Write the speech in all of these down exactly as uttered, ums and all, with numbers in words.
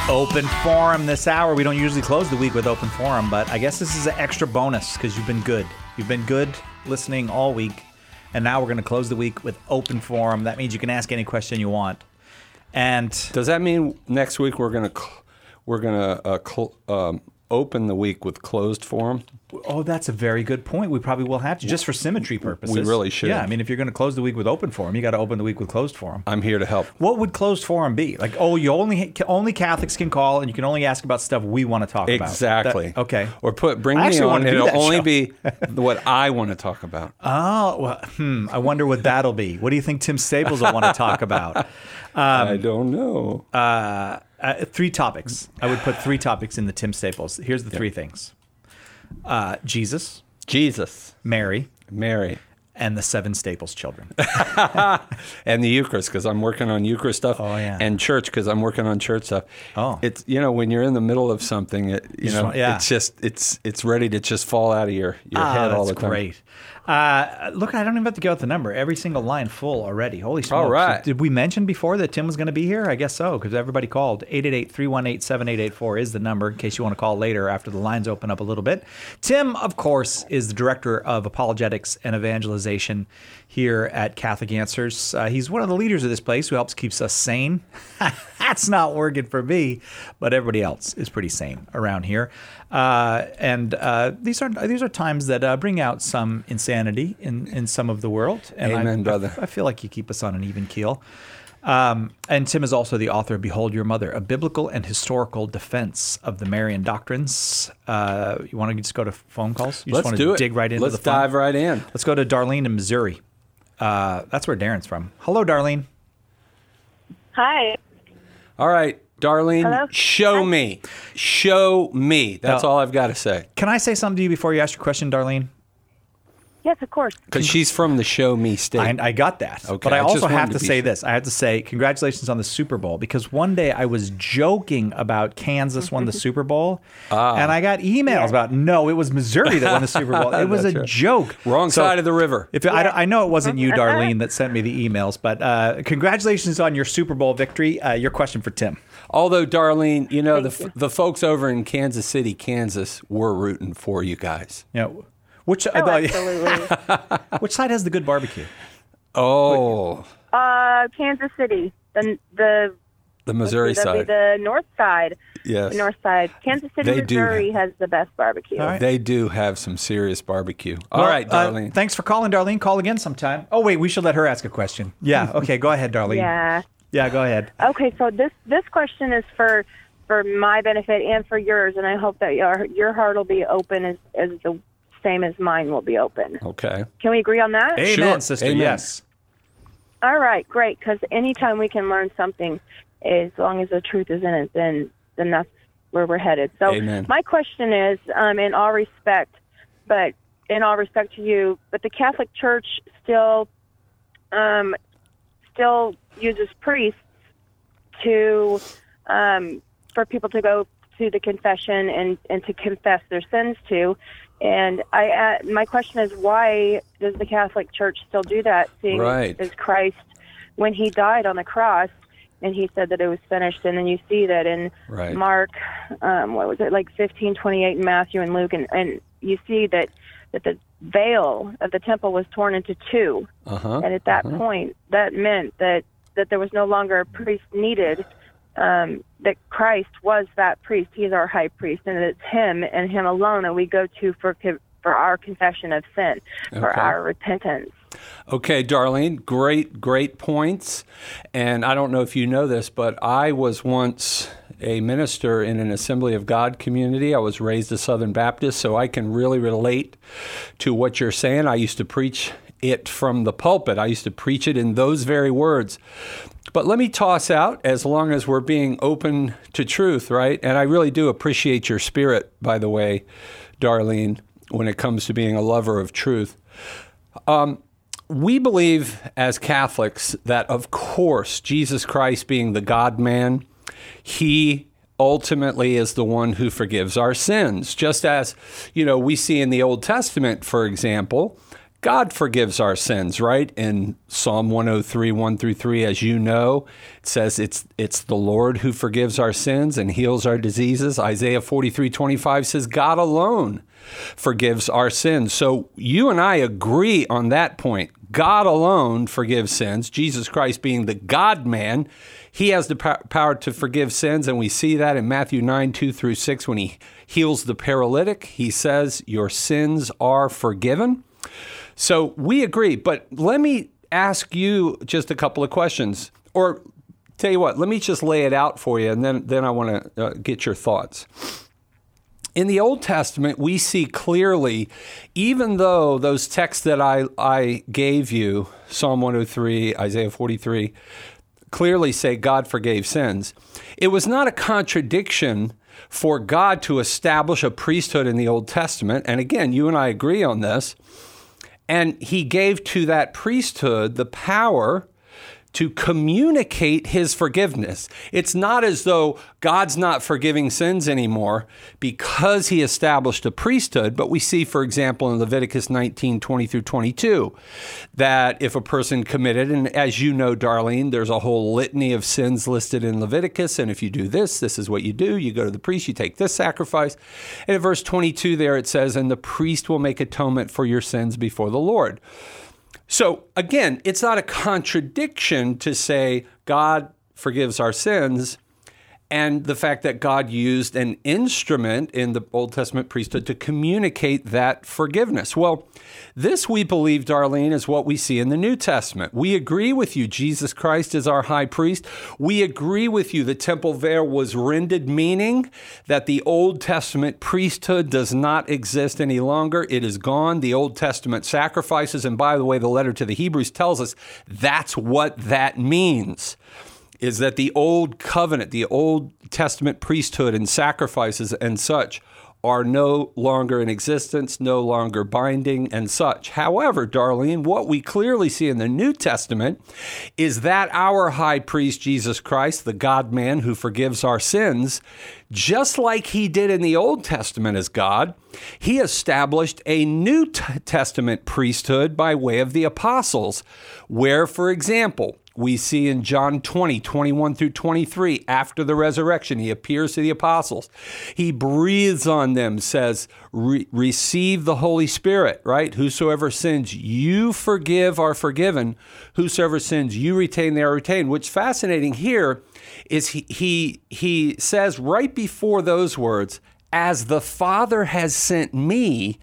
Open forum this hour. We don't usually close the week with open forum, but I guess this is an extra bonus because you've been good. You've been good listening all week, and now we're going to close the week with open forum. That means you can ask any question you want. And does that mean next week we're going to cl- we're going to uh, cl- um, open the week with closed forum? Oh, that's a very good point. We probably will have to, just for symmetry purposes. We really should. Yeah, I mean, if you're going to close the week with open forum, you got to open the week with closed forum. I'm here to help. What would closed forum be? Like, oh, you only only Catholics can call, and you can only ask about stuff we want to talk about. Exactly. That, okay. Or put bring I me actually on, want to and do it'll that only show. be what I want to talk about. Oh, well, hmm. I wonder what that'll be. What do you think Tim Staples will want to talk about? Um, I don't know. Uh, uh, three topics. I would put three topics in the Tim Staples. Here's the three Yep. things. Uh, Jesus, Jesus, Mary, Mary, and the seven Staples children. and the Eucharist, because I'm working on Eucharist stuff. Oh, yeah. And church, because I'm working on church stuff. Oh. It's, you know, when you're in the middle of something, it, you, just know, want- yeah. it's just, it's it's ready to just fall out of your, your Ah, head all that's the time. great. Uh, look, I don't even have to give out the number. Every single line full already. Holy smokes. All right. Did we mention before that Tim was going to be here? I guess so, because everybody called. eight eight eight, three one eight, seven eight eight four is the number in case you want to call later after the lines open up a little bit. Tim, of course, is the Director of Apologetics and Evangelization here at Catholic Answers. Uh, he's one of the leaders of this place who helps keeps us sane. That's not working for me, but everybody else is pretty sane around here. Uh, and uh, these are these are times that uh, bring out some insanity in, in some of the world. And Amen, I, brother. I, I feel like you keep us on an even keel. Um, and Tim is also the author of Behold Your Mother, a biblical and historical defense of the Marian doctrines. Uh, you want to just go to phone calls? You Let's just want do to it. dig right into Let's the phone? dive right in. Let's go to Darlene in Missouri. Uh, that's where Darren's from. Hello, Darlene. Hi. All right, Darlene, Hello? show Hi. me. Show me. That's Now- all I've got to say. Can I say something to you before you ask your question, Darlene? Yes, of course. Because she's from the show me state. I, I got that. Okay, But I I just also have wanted to to be say sure. this. I have to say congratulations on the Super Bowl, because one day I was joking about Kansas won the Super Bowl, Ah. and I got emails about, no, it was Missouri that won the Super Bowl. It was a That's right. joke. Wrong So side of the river. If I, I know it wasn't you, Darlene, that sent me the emails, but uh, congratulations on your Super Bowl victory. Uh, your question for Tim. Although, Darlene, you know, the, Thank f- the folks over in Kansas City, Kansas, were rooting for you guys. You know, which, Oh, absolutely. which side has the good barbecue? Oh, uh, Kansas City, the the the Missouri that'd side. be the north side. Yes. The north side. Kansas City, They do Missouri have- has the best barbecue. All right. They do have some serious barbecue. All Well, right, uh, Darlene. thanks for calling, Darlene. Call again sometime. Oh, wait, we should let her ask a question. Yeah, okay, go ahead, Darlene. Yeah. Yeah, go ahead. Okay, so this this question is for for my benefit and for yours, and I hope that your your heart will be open as as the same as mine will be open. okay. Can we agree on that? Amen, Sure. sister. Amen. Yes. All right, great. Because anytime we can learn something, as long as the truth is in it, then then that's where we're headed. So Amen. my question is, um, in all respect, but in all respect to you, but the Catholic Church still um, still uses priests to um, for people to go to the confession and, and to confess their sins to. And I, uh, my question is, why does the Catholic Church still do that? Seeing Right. as Christ, when he died on the cross, and he said that it was finished, and then you see that in Right. Mark, um, what was it, like fifteen twenty-eight in Matthew and Luke, and, and you see that that the veil of the temple was torn into two, Uh-huh. and at that uh-huh. point, that meant that that there was no longer a priest needed. Um, that Christ was that priest. He's our high priest, and it's him and him alone that we go to for for our confession of sin, for Okay. our repentance. Okay, Darlene, great, great points. And I don't know if you know this, but I was once a minister in an Assembly of God community. I was raised a Southern Baptist, so I can really relate to what you're saying. I used to preach it from the pulpit. I used to preach it in those very words. But let me toss out, as long as we're being open to truth, right? And I really do appreciate your spirit, by the way, Darlene, when it comes to being a lover of truth. Um, we believe as Catholics that, of course, Jesus Christ being the God-man, he ultimately is the one who forgives our sins. Just as, you know, we see in the Old Testament, for example, God forgives our sins, right? In Psalm one oh three, one through three, as you know, it says it's it's the Lord who forgives our sins and heals our diseases. Isaiah forty-three, twenty-five says God alone forgives our sins. So you and I agree on that point. God alone forgives sins. Jesus Christ being the God-man, he has the power to forgive sins, and we see that in Matthew nine, two through six, when he heals the paralytic. He says, your sins are forgiven. So we agree, but let me ask you just a couple of questions. Or tell you what, let me just lay it out for you, and then, then I want to uh, get your thoughts. In the Old Testament, we see clearly, even though those texts that I, I gave you, Psalm one oh three, Isaiah forty-three, clearly say God forgave sins, it was not a contradiction for God to establish a priesthood in the Old Testament. And again, you and I agree on this. And he gave to that priesthood the power to communicate his forgiveness. It's not as though God's not forgiving sins anymore because he established a priesthood, but we see, for example, in Leviticus nineteen, twenty through twenty-two, that if a person committed, and as you know, Darlene, there's a whole litany of sins listed in Leviticus, and if you do this, this is what you do. You go to the priest, you take this sacrifice. And in verse twenty-two there it says, and the priest will make atonement for your sins before the Lord. So again, it's not a contradiction to say God forgives our sins and the fact that God used an instrument in the Old Testament priesthood to communicate that forgiveness. Well, this, we believe, Darlene, is what we see in the New Testament. We agree with you. Jesus Christ is our high priest. We agree with you. The temple veil was rended, meaning that the Old Testament priesthood does not exist any longer. It is gone. The Old Testament sacrifices, and by the way, the letter to the Hebrews tells us that's what that means, is that the old covenant, the Old Testament priesthood and sacrifices and such are no longer in existence, no longer binding and such. However, Darlene, what we clearly see in the New Testament is that our high priest, Jesus Christ, the God-man who forgives our sins, just like he did in the Old Testament as God, he established a New Testament priesthood by way of the apostles, where, for example, we see in John twenty, twenty-one through twenty-three, after the resurrection, he appears to the apostles. He breathes on them, says, Re- receive the Holy Spirit, right? Whosoever sins you forgive are forgiven. Whosoever sins you retain, they are retained. What's fascinating here is he, he, he says right before those words, as the Father has sent me,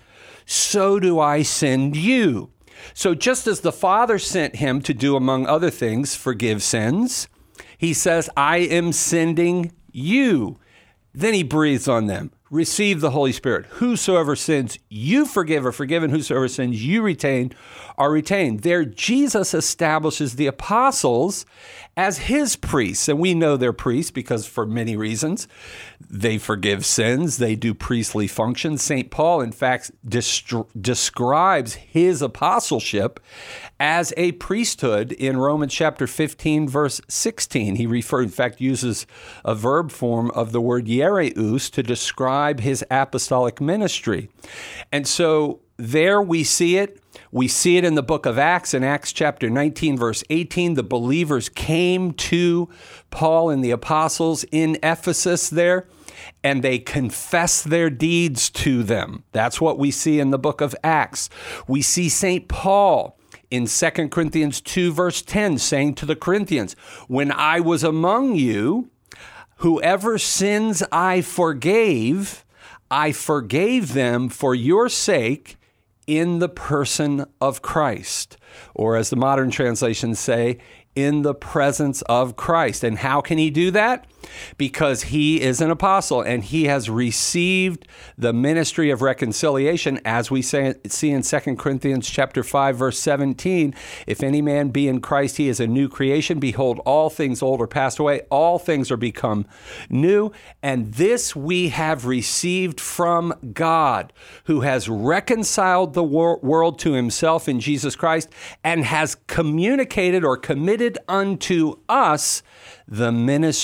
so do I send you. So just as the Father sent him to do, among other things, forgive sins, he says, I am sending you. Then he breathes on them. Receive the Holy Spirit. Whosoever sins you forgive are forgiven. Whosoever sins you retain are retained. There, Jesus establishes the apostles as his priests. And we know they're priests because for many reasons. They forgive sins. They do priestly functions. Saint Paul, in fact, dest- describes his apostleship as a priesthood in Romans chapter fifteen, verse sixteen. He refer, in fact, uses a verb form of the word hiereus to describe his apostolic ministry. And so there we see it. We see it in the book of Acts. In Acts chapter nineteen, verse eighteen, the believers came to Paul and the apostles in Ephesus there, and they confess their deeds to them. That's what we see in the book of Acts. We see Saint Paul in Second Corinthians two, verse ten, saying to the Corinthians, when I was among you, whoever sins I forgave, I forgave them for your sake in the person of Christ. Or as the modern translations say, in the presence of Christ. And how can he do that? Because he is an apostle and he has received the ministry of reconciliation, as we say, see in Second Corinthians chapter five, verse seventeen. If any man be in Christ, he is a new creation. Behold, all things old are passed away. All things are become new. And this we have received from God, who has reconciled the wor- world to himself in Jesus Christ and has communicated or committed unto us the ministry of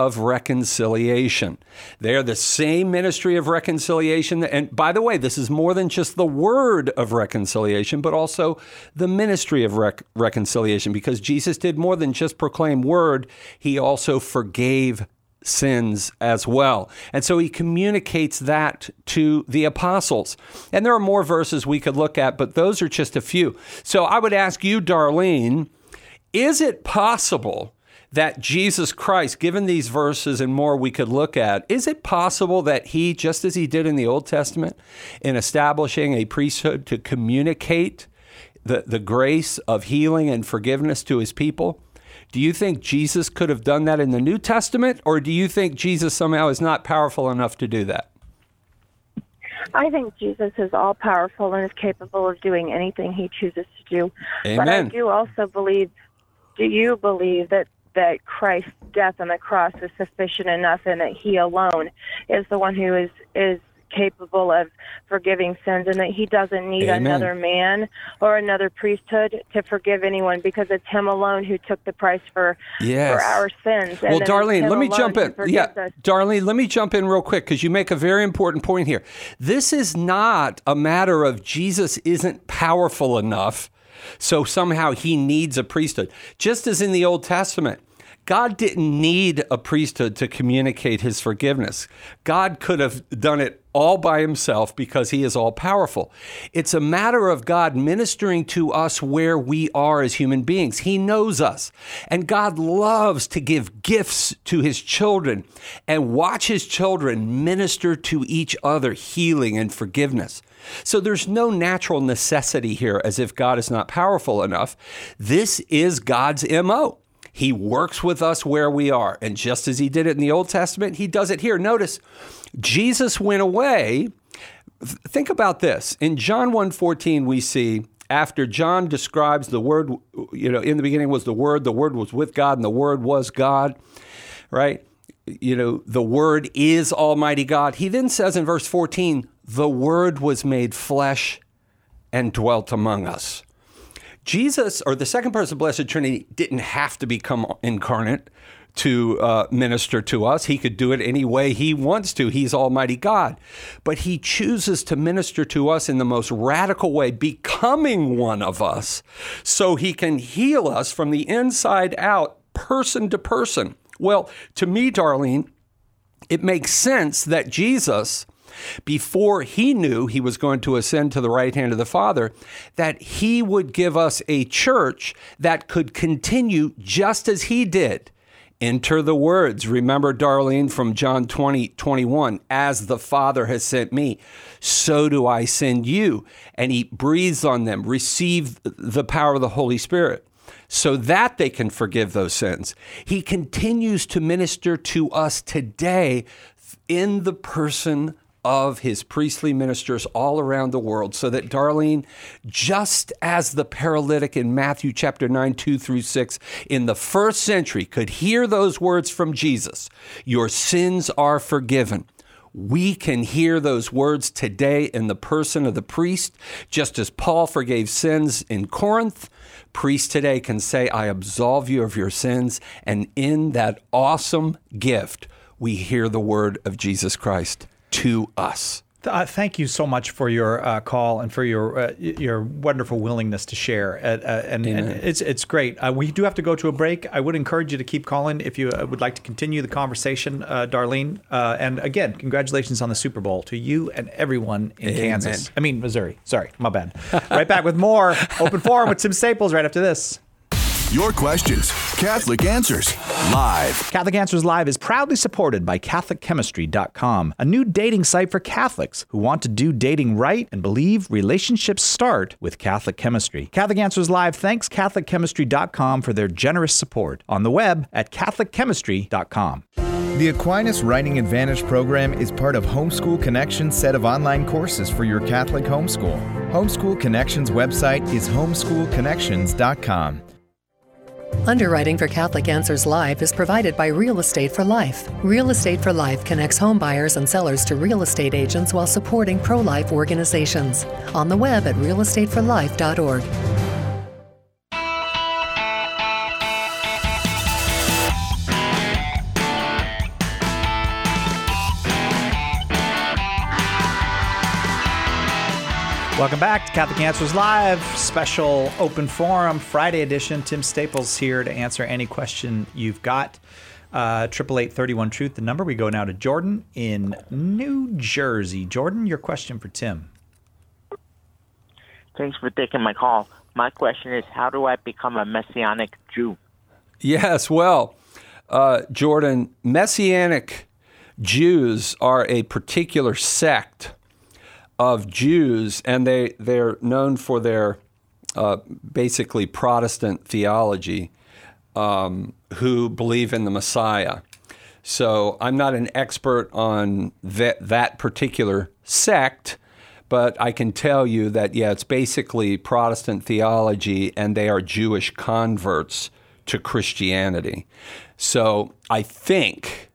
of reconciliation. They are the same ministry of reconciliation. And by the way, this is more than just the word of reconciliation, but also the ministry of rec- reconciliation, because Jesus did more than just proclaim word. He also forgave sins as well. And so he communicates that to the apostles. And there are more verses we could look at, but those are just a few. So I would ask you, Darlene, is it possible that Jesus Christ, given these verses and more we could look at, is it possible that he, just as he did in the Old Testament, in establishing a priesthood to communicate the, the grace of healing and forgiveness to his people, do you think Jesus could have done that in the New Testament, or do you think Jesus somehow is not powerful enough to do that? I think Jesus is all powerful and is capable of doing anything he chooses to do. Amen. But I do also believe, do you believe that, that Christ's death on the cross is sufficient enough and that he alone is the one who is, is capable of forgiving sins, and that he doesn't need Amen. another man or another priesthood to forgive anyone, because it's him alone who took the price for, yes. for our sins. And well, then Darlene, let me jump in. Yeah, us. Darlene, let me jump in real quick, because you make a very important point here. This is not a matter of Jesus isn't powerful enough, so somehow he needs a priesthood. Just as in the Old Testament, God didn't need a priesthood to communicate his forgiveness. God could have done it all by himself because he is all powerful. It's a matter of God ministering to us where we are as human beings. He knows us. And God loves to give gifts to his children and watch his children minister to each other healing and forgiveness. So there's no natural necessity here as if God is not powerful enough. This is God's M O. He works with us where we are. And just as he did it in the Old Testament, he does it here. Notice, Jesus went away. Think about this. In John one fourteen, we see, after John describes the Word, you know, in the beginning was the Word, the Word was with God, and the Word was God, right? You know, the Word is Almighty God. He then says in verse fourteen, the Word was made flesh and dwelt among us. Jesus, or the second person of the Blessed Trinity, didn't have to become incarnate to uh, minister to us. He could do it any way he wants to. He's Almighty God. But he chooses to minister to us in the most radical way, becoming one of us, so he can heal us from the inside out, person to person. Well, to me, Darlene, it makes sense that Jesus, before he knew he was going to ascend to the right hand of the Father, that he would give us a church that could continue just as he did. Enter the words, remember, Darlene, from John twenty, twenty-one, as the Father has sent me, so do I send you. And he breathes on them, receive the power of the Holy Spirit, so that they can forgive those sins. He continues to minister to us today in the person of his priestly ministers all around the world, so that, Darlene, just as the paralytic in Matthew chapter nine, two through six in the first century could hear those words from Jesus, your sins are forgiven, we can hear those words today in the person of the priest. Just as Paul forgave sins in Corinth, priests today can say, I absolve you of your sins. And in that awesome gift, we hear the word of Jesus Christ to us. Uh, thank you so much for your uh, call and for your uh, your wonderful willingness to share. Uh, uh, and, and it's it's great. Uh, we do have to go to a break. I would encourage you to keep calling if you uh, would like to continue the conversation, uh, Darlene. Uh, and again, congratulations on the Super Bowl to you and everyone in Amen. Kansas. I mean, Missouri. Sorry, my bad. Right back with more Open Forum with Tim Staples right after this. Your questions, Catholic Answers, live. Catholic Answers Live is proudly supported by Catholic Chemistry dot com, a new dating site for Catholics who want to do dating right and believe relationships start with Catholic chemistry. Catholic Answers Live thanks Catholic Chemistry dot com for their generous support on the web at Catholic Chemistry dot com. The Aquinas Writing Advantage program is part of Homeschool Connections' set of online courses for your Catholic homeschool. Homeschool Connections' website is homeschool connections dot com. Underwriting for Catholic Answers Live is provided by Real Estate for Life. Real Estate for Life connects home buyers and sellers to real estate agents while supporting pro-life organizations. On the web at real estate for life dot org. Welcome back to Catholic Answers Live, special open forum, Friday edition. Tim Staples here to answer any question you've got. Triple eight thirty-one truth, the number. We go now to Jordan in New Jersey. Jordan, your question for Tim. Thanks for taking my call. My question is, how do I become a Messianic Jew? Yes, well, uh, Jordan, Messianic Jews are a particular sect of Jews, and they, they're known for their uh, basically Protestant theology, um, who believe in the Messiah. So I'm not an expert on that, that particular sect, but I can tell you that, yeah, it's basically Protestant theology, and they are Jewish converts to Christianity. So I think,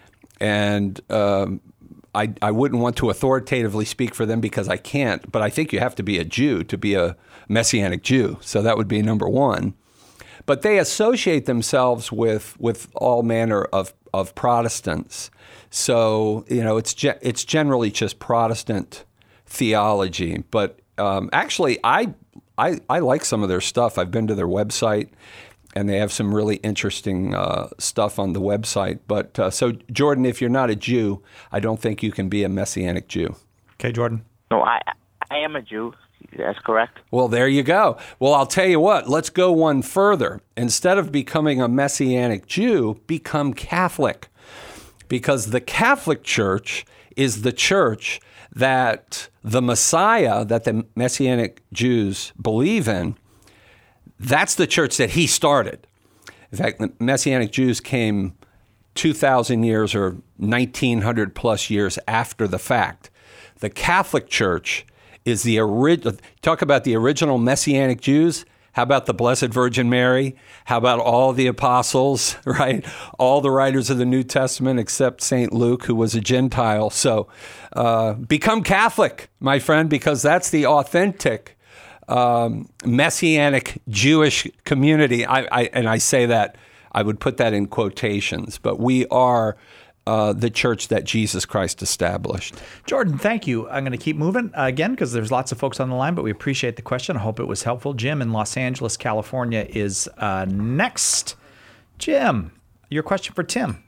and um, I, I wouldn't want to authoritatively speak for them because I can't, but I think you have to be a Jew to be a Messianic Jew. So that would be number one. But they associate themselves with with all manner of, of Protestants. So, you know, it's ge- it's generally just Protestant theology. But um, actually, I, I I like some of their stuff. I've been to their website, and they have some really interesting uh, stuff on the website. But uh, so, Jordan, if you're not a Jew, I don't think you can be a Messianic Jew. Okay, Jordan. No, I I am a Jew. That's correct. Well, there you go. Well, I'll tell you what, let's go one further. Instead of becoming a Messianic Jew, become Catholic. Because the Catholic Church is the church that the Messiah, that the Messianic Jews believe in, that's the church that he started. In fact, the Messianic Jews came two thousand years or nineteen hundred plus years after the fact. The Catholic Church is the original. Talk about the original Messianic Jews. How about the Blessed Virgin Mary? How about all the apostles, right? All the writers of the New Testament except Saint Luke, who was a Gentile. So uh, become Catholic, my friend, because that's the authentic um, Messianic Jewish community. I, I, and I say that, I would put that in quotations, but we are Uh, the church that Jesus Christ established. Jordan, thank you. I'm going to keep moving uh, again because there's lots of folks on the line, but we appreciate the question. I hope it was helpful. Jim in Los Angeles, California is uh, next. Jim, your question for Tim.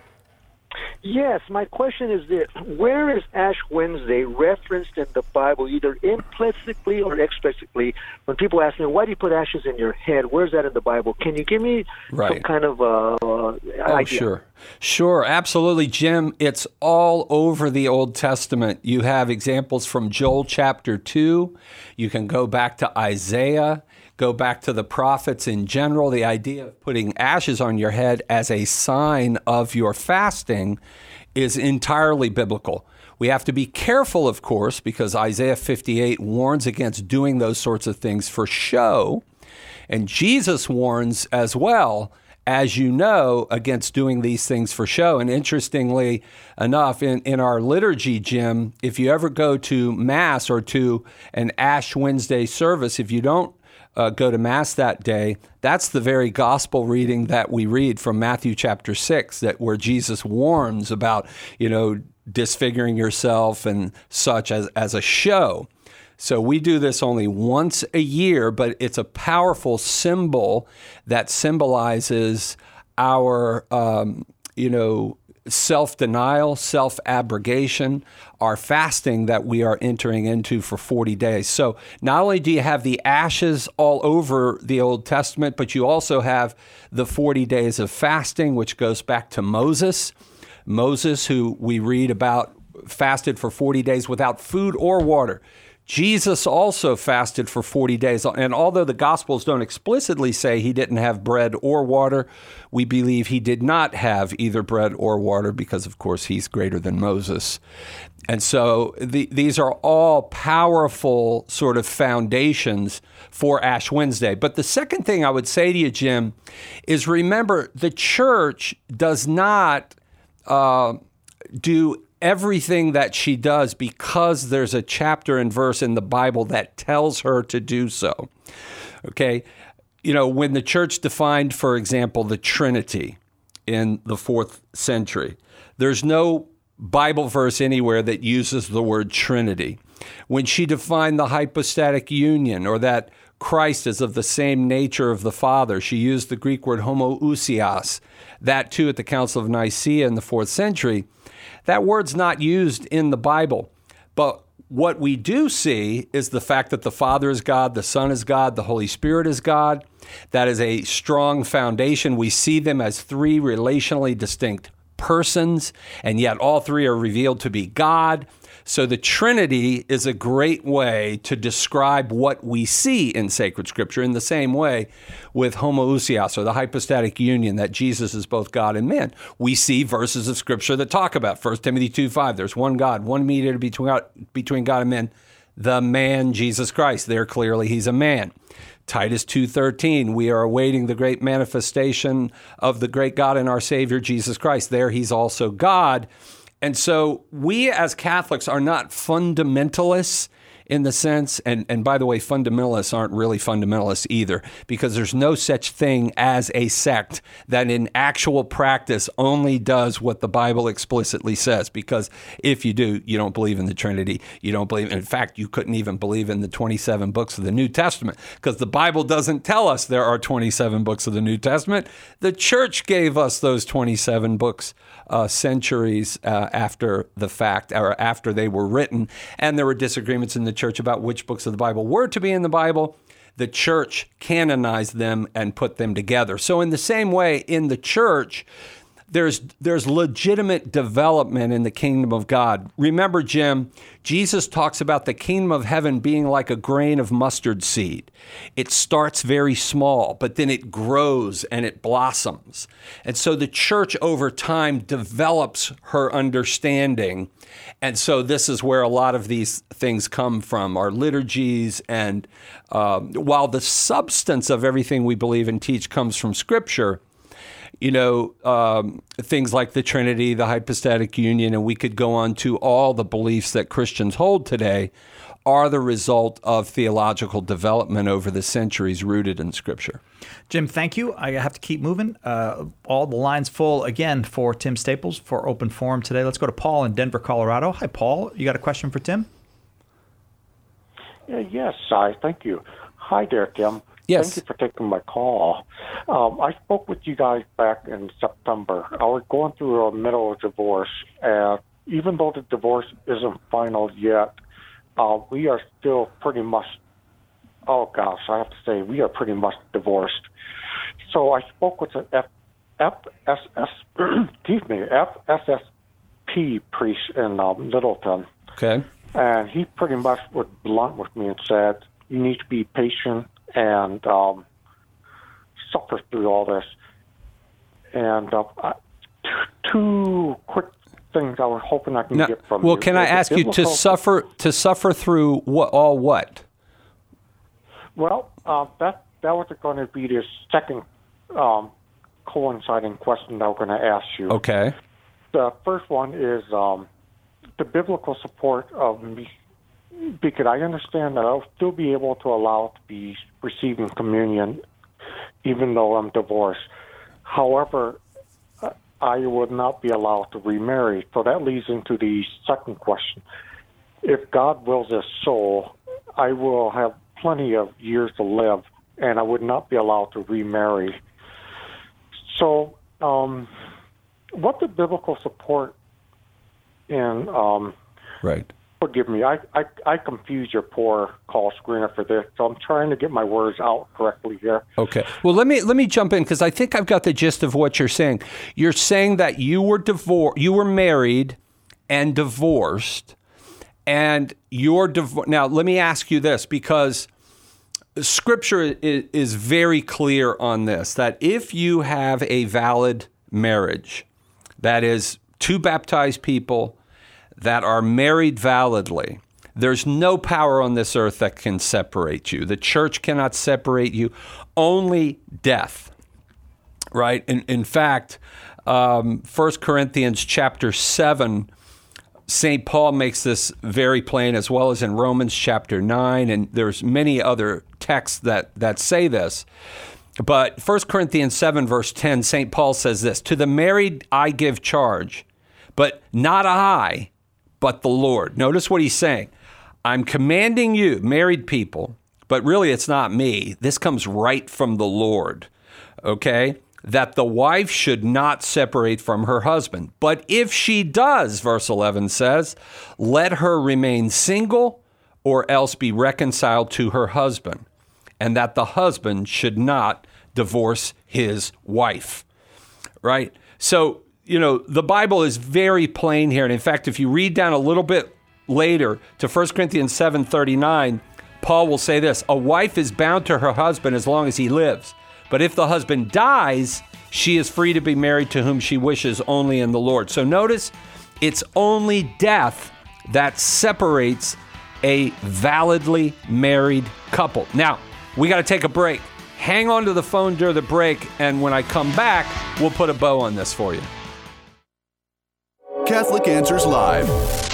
Yes, my question is this. Where is Ash Wednesday referenced in the Bible, either implicitly or explicitly? When people ask me, why do you put ashes in your head? Where's that in the Bible? Can you give me right. some kind of uh, oh, idea? Sure. Sure, absolutely, Jim. It's all over the Old Testament. You have examples from Joel chapter two. You can go back to Isaiah, go back to the prophets in general. The idea of putting ashes on your head as a sign of your fasting is entirely biblical. We have to be careful, of course, because Isaiah fifty-eight warns against doing those sorts of things for show. And Jesus warns as well, as you know, against doing these things for show. And interestingly enough, in, in our liturgy, Jim, if you ever go to Mass or to an Ash Wednesday service, if you don't uh, go to Mass that day, that's the very gospel reading that we read from Matthew chapter six, that where Jesus warns about, you know, disfiguring yourself and such as, as a show. So we do this only once a year, but it's a powerful symbol that symbolizes our, um, you know, self-denial, self-abrogation, our fasting that we are entering into for forty days. So not only do you have the ashes all over the Old Testament, but you also have the forty days of fasting, which goes back to Moses. Moses, who we read about, fasted for forty days without food or water. Jesus also fasted for forty days. And although the Gospels don't explicitly say he didn't have bread or water, we believe he did not have either bread or water because, of course, he's greater than Moses. And so the, these are all powerful sort of foundations for Ash Wednesday. But the second thing I would say to you, Jim, is remember the church does not uh, do everything that she does because there's a chapter and verse in the Bible that tells her to do so. Okay? You know, when the church defined, for example, the Trinity in the fourth century, there's no Bible verse anywhere that uses the word Trinity. When she defined the hypostatic union, or that Christ is of the same nature of the Father, she used the Greek word homoousios. That too at the Council of Nicaea in the fourth century. That word's not used in the Bible. But what we do see is the fact that the Father is God, the Son is God, the Holy Spirit is God. That is a strong foundation. We see them as three relationally distinct persons, and yet all three are revealed to be God. So the Trinity is a great way to describe what we see in sacred Scripture, in the same way with homoousios, or the hypostatic union, that Jesus is both God and man. We see verses of Scripture that talk about First Timothy two five. There's one God, one mediator between God, between God and men, the man Jesus Christ. There clearly he's a man. Titus two thirteen, we are awaiting the great manifestation of the great God and our Savior, Jesus Christ. There he's also God. And so we as Catholics are not fundamentalists in the sense, and, and by the way, fundamentalists aren't really fundamentalists either, because there's no such thing as a sect that in actual practice only does what the Bible explicitly says. Because if you do, you don't believe in the Trinity. You don't believe, in fact, you couldn't even believe in the twenty-seven books of the New Testament, because the Bible doesn't tell us there are twenty-seven books of the New Testament. The church gave us those twenty-seven books uh, centuries uh, after the fact, or after they were written, and there were disagreements in the church about which books of the Bible were to be in the Bible. The church canonized them and put them together. So in the same way, in the church, there's there's legitimate development in the kingdom of God. Remember, Jim, Jesus talks about the kingdom of heaven being like a grain of mustard seed. It starts very small, but then it grows and it blossoms. And so the church over time develops her understanding. And so this is where a lot of these things come from, our liturgies. And um, while the substance of everything we believe and teach comes from Scripture, you know, um, things like the Trinity, the hypostatic union, and we could go on to all the beliefs that Christians hold today are the result of theological development over the centuries rooted in Scripture. Jim, thank you. I have to keep moving. Uh, all the lines full again for Tim Staples for Open Forum today. Let's go to Paul in Denver, Colorado. Hi, Paul. You got a question for Tim? Uh, yes, I thank you. Hi there, Tim. Yes. Thank you for taking my call. Um, I spoke with you guys back in September. I was going through a middle of divorce, and even though the divorce isn't final yet, uh, we are still pretty much, oh gosh, I have to say, we are pretty much divorced. So I spoke with an F, F S S, excuse me, F S S P priest in um, Littleton. Okay. And he pretty much was blunt with me and said, you need to be patient and um, suffer through all this. And uh, t- two quick things I was hoping I can now, get from well, you. Well, can I ask you to suffer to suffer through what, all what? Well, uh, that that was going to be the second um, coinciding question that I was going to ask you. Okay. The first one is um, the biblical support of me. Because I understand that I'll still be able to allow to be receiving communion even though I'm divorced. However, I would not be allowed to remarry. So that leads into the second question. If God wills it so, I will have plenty of years to live, and I would not be allowed to remarry. So um, what the biblical support in... Um, right. Forgive me, I, I, I confuse your poor call screener for this, so I'm trying to get my words out correctly here. Okay. Well, let me let me jump in because I think I've got the gist of what you're saying. You're saying that you were divor- you were married and divorced, and you're div- now. Let me ask you this, because Scripture is, is very clear on this: that if you have a valid marriage, that is two baptized people that are married validly, there's no power on this earth that can separate you. The church cannot separate you. Only death, right? In, in fact, um, First Corinthians chapter seven, Saint Paul makes this very plain, as well as in Romans chapter nine, and there's many other texts that, that say this. But First Corinthians seven, verse ten, Saint Paul says this, "To the married I give charge, but not I, but the Lord. Notice what he's saying. I'm commanding you, married people, but really it's not me. This comes right from the Lord, okay? That the wife should not separate from her husband. But if she does, verse eleven says, let her remain single or else be reconciled to her husband, and that the husband should not divorce his wife, right? So, you know, the Bible is very plain here. And in fact, if you read down a little bit later to First Corinthians seven thirty-nine, Paul will say this, a wife is bound to her husband as long as he lives. But if the husband dies, she is free to be married to whom she wishes only in the Lord. So notice, it's only death that separates a validly married couple. Now, we got to take a break. Hang on to the phone during the break, and when I come back, we'll put a bow on this for you. Catholic Answers Live.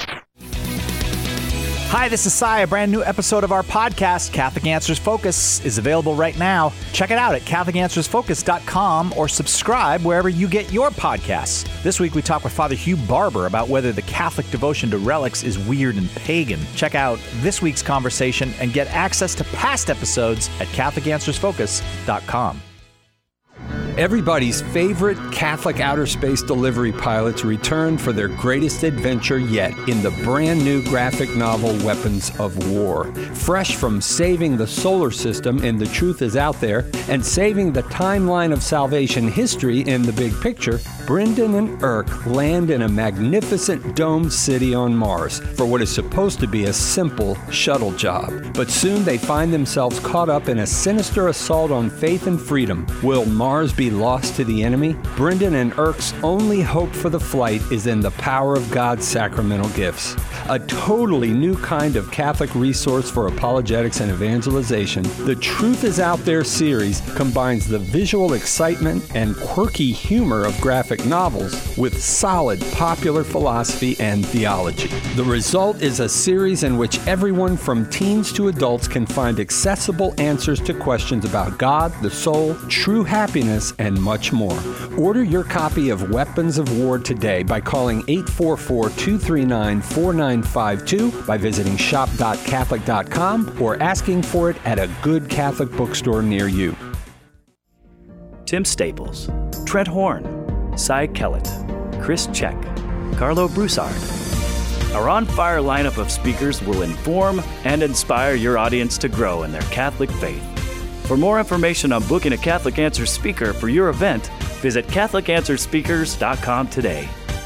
Hi, this is Cy. A brand new episode of our podcast, Catholic Answers Focus, is available right now. Check it out at Catholic Answers Focus dot com or subscribe wherever you get your podcasts. This week we talk with Father Hugh Barber about whether the Catholic devotion to relics is weird and pagan. Check out this week's conversation and get access to past episodes at Catholic Answers Focus dot com. Everybody's favorite Catholic outer space delivery pilots returned for their greatest adventure yet in the brand new graphic novel Weapons of War. Fresh from saving the solar system in The Truth Is Out There and saving the timeline of salvation history in The Big Picture, Brendan and Irk land in a magnificent domed city on Mars for what is supposed to be a simple shuttle job. But soon they find themselves caught up in a sinister assault on faith and freedom. Will Mars be lost to the enemy? Brendan and Irk's only hope for the flight is in the power of God's sacramental gifts. A totally new kind of Catholic resource for apologetics and evangelization, The Truth Is Out There series combines the visual excitement and quirky humor of graphic novels with solid popular philosophy and theology. The result is a series in which everyone from teens to adults can find accessible answers to questions about God, the soul, true happiness, and much more. Order your copy of Weapons of War today by calling eight four four, two three nine, four nine five two, by visiting shop dot catholic dot com, or asking for it at a good Catholic bookstore near you. Tim Staples, Trent Horn, Cy Kellett, Chris Check, Carlo Broussard. Our on-fire lineup of speakers will inform and inspire your audience to grow in their Catholic faith. For more information on booking a Catholic Answers speaker for your event, visit Catholic Answers Speakers dot com today.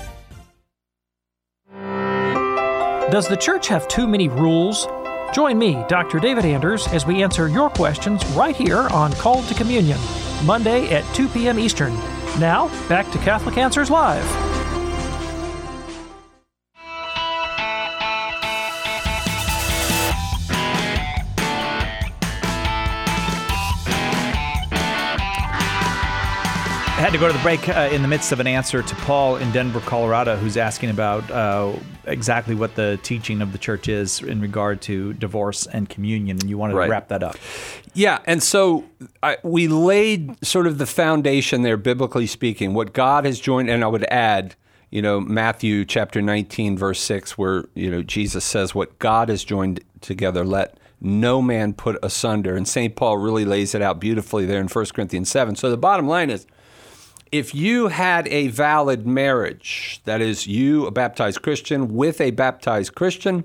Does the church have too many rules? Join me, Doctor David Anders, as we answer your questions right here on Called to Communion, Monday at two p.m. Eastern. Now, back to Catholic Answers Live. I had to go to the break uh, in the midst of an answer to Paul in Denver, Colorado, who's asking about uh, exactly what the teaching of the church is in regard to divorce and communion, and you wanted Right. to wrap that up. Yeah, and so I, we laid sort of the foundation there, biblically speaking, what God has joined, and I would add, you know, Matthew chapter nineteen, verse six, where, you know, Jesus says, what God has joined together, let no man put asunder. And Saint Paul really lays it out beautifully there in First Corinthians seven. So the bottom line is, if you had a valid marriage, that is, you, a baptized Christian, with a baptized Christian,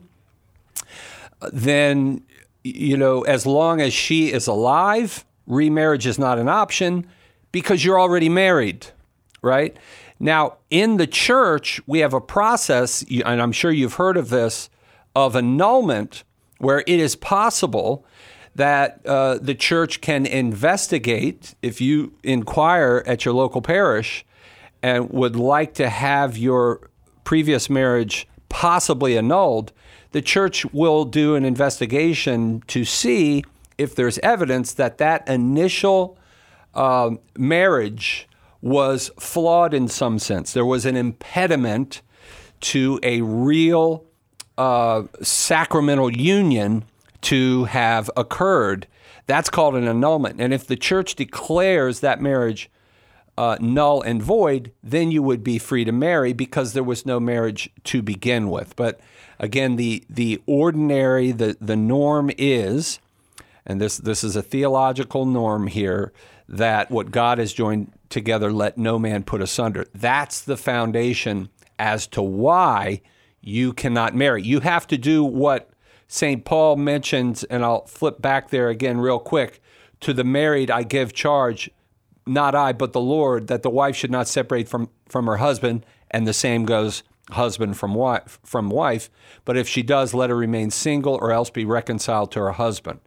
then, you know, as long as she is alive, remarriage is not an option because you're already married, right? Now, in the church, we have a process, and I'm sure you've heard of this, of annulment, where it is possible that uh, the church can investigate, if you inquire at your local parish and would like to have your previous marriage possibly annulled, the church will do an investigation to see if there's evidence that that initial uh, marriage was flawed in some sense. There was an impediment to a real uh, sacramental union to have occurred. That's called an annulment. And if the church declares that marriage uh, null and void, then you would be free to marry because there was no marriage to begin with. But again, the the ordinary, the, the norm is, and this this is a theological norm here, that what God has joined together, let no man put asunder. That's the foundation as to why you cannot marry. You have to do what Saint Paul mentions, and I'll flip back there again real quick. To the married I give charge, not I, but the Lord, that the wife should not separate from, from her husband, and the same goes husband from wife, from wife. But if she does, let her remain single or else be reconciled to her husband.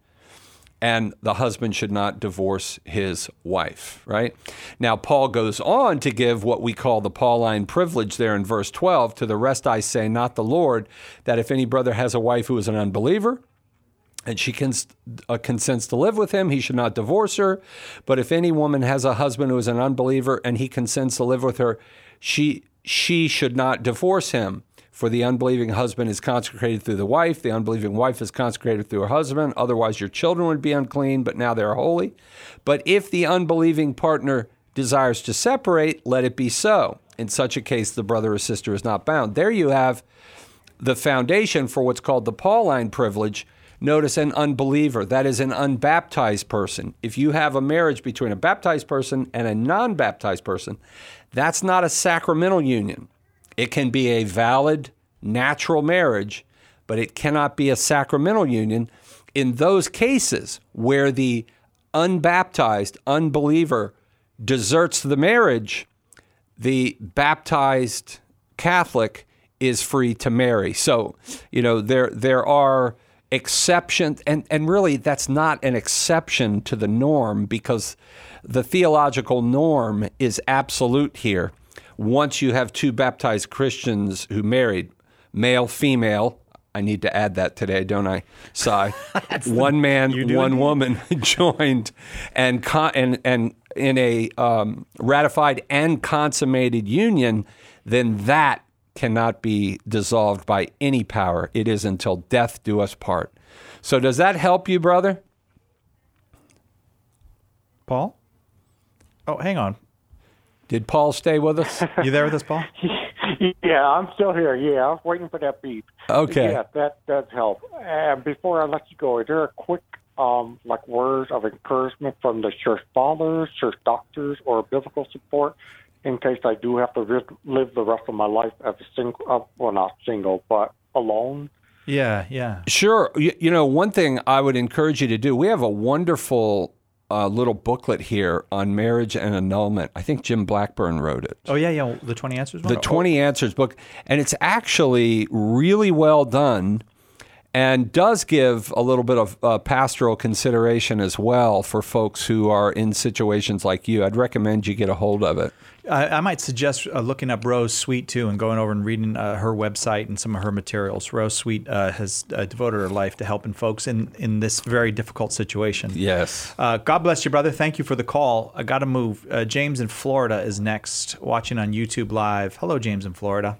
And the husband should not divorce his wife, right? Now, Paul goes on to give what we call the Pauline privilege there in verse twelve. To the rest I say, not the Lord, that if any brother has a wife who is an unbeliever, and she cons- uh, consents to live with him, he should not divorce her. But if any woman has a husband who is an unbeliever and he consents to live with her, she she should not divorce him. For the unbelieving husband is consecrated through the wife. The unbelieving wife is consecrated through her husband. Otherwise your children would be unclean, but now they are holy. But if the unbelieving partner desires to separate, let it be so. In such a case, the brother or sister is not bound. There you have the foundation for what's called the Pauline privilege. Notice an unbeliever, that is an unbaptized person. If you have a marriage between a baptized person and a non-baptized person, that's not a sacramental union. It can be a valid, natural marriage, but it cannot be a sacramental union. In those cases where the unbaptized unbeliever deserts the marriage, the baptized Catholic is free to marry. So, you know, there there are exceptions, and, and really that's not an exception to the norm, because the theological norm is absolute here. Once you have two baptized Christians who married, male, female, I need to add that today, don't I, Si? One man, one woman joined and con- and and in a um, ratified and consummated union, then that cannot be dissolved by any power. It is until death do us part. So does that help you, brother? Paul? Oh, hang on. Did Paul stay with us? You there with us, Paul? Yeah, I'm still here. Yeah, I was waiting for that beep. Okay. Yeah, that does help. And before I let you go, is there a quick, um, like, words of encouragement from the church fathers, church doctors, or biblical support in case I do have to live the rest of my life as a single, uh, well, not single, but alone? Yeah, yeah. Sure. You, you know, one thing I would encourage you to do, we have a wonderful uh, little booklet here on marriage and annulment. I think Jim Blackburn wrote it. Oh, yeah, yeah, the twenty Answers one? The twenty Answers book. And it's actually really well done and does give a little bit of uh, pastoral consideration as well for folks who are in situations like you. I'd recommend you get a hold of it. I, I might suggest uh, looking up Rose Sweet, too, and going over and reading uh, her website and some of her materials. Rose Sweet uh, has uh, devoted her life to helping folks in, in this very difficult situation. Yes. Uh, God bless you, brother. Thank you for the call. I got to move. Uh, James in Florida is next, watching on YouTube Live. Hello, James in Florida.